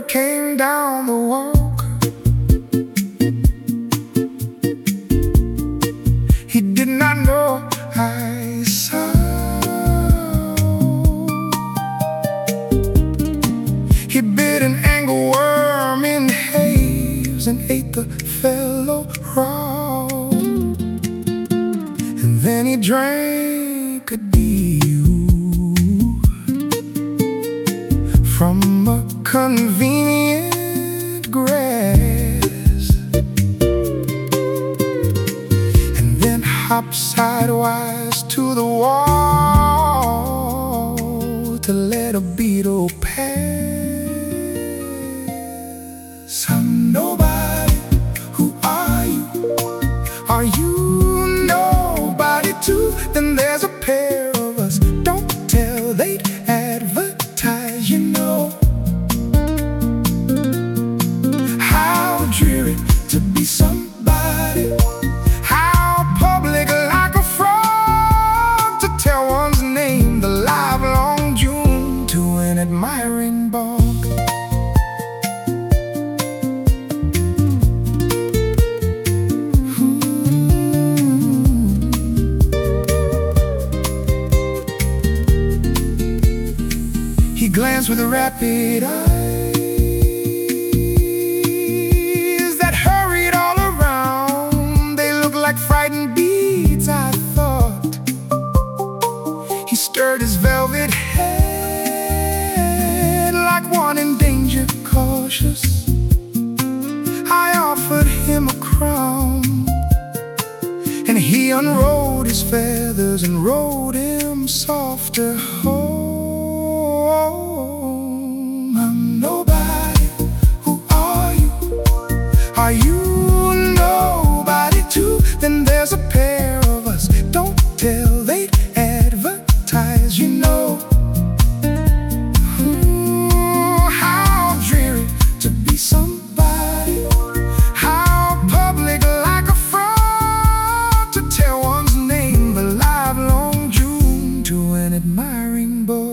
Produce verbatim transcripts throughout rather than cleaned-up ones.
bird came down the walk. He did not know I saw. He bit an angleworm in haze and ate the fellow raw. And then he drank a dew from a convenient grass, and then hopped sidewise to the wall to let a beetle pass. I'm nobody, who are you? Are you nobody too? Then there's a pair of us, don't tell, they'd advertise, you know. How dreary to be somebody, how public like a frog, to tell one's name the live long June to an admiring bog. He glanced with a rapid eyes that hurried all around. They looked like frightened beads, I thought. He stirred his velvet head like one in danger, cautious. I offered him a crown, and he unrolled his feathers and rolled him softer home. I'm nobody, who are you? Are you nobody too? Then there's a pair of us, don't tell, they advertise, you know. Ooh, how dreary to be somebody, how public like a fraud, to tell one's name the live long June to an admiring bog.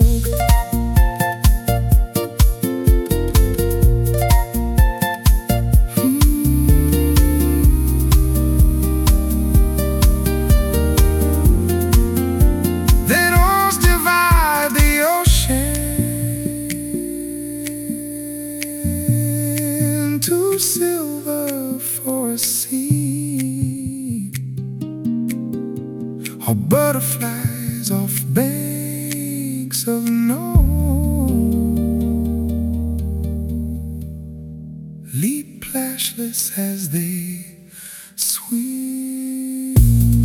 Too silver for a seed, or butterflies off banks of no. Leap plashless as they swim.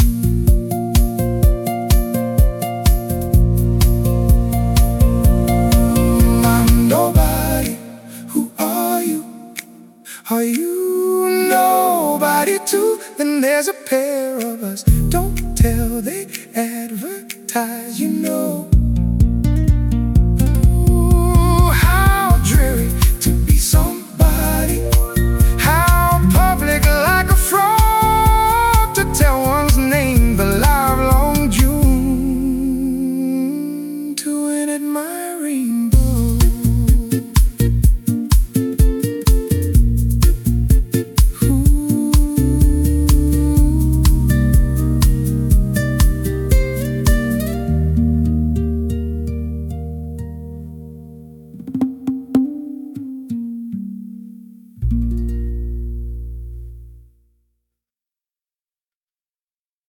I'm nobody, who are you? Are you nobody too? Then there's a pair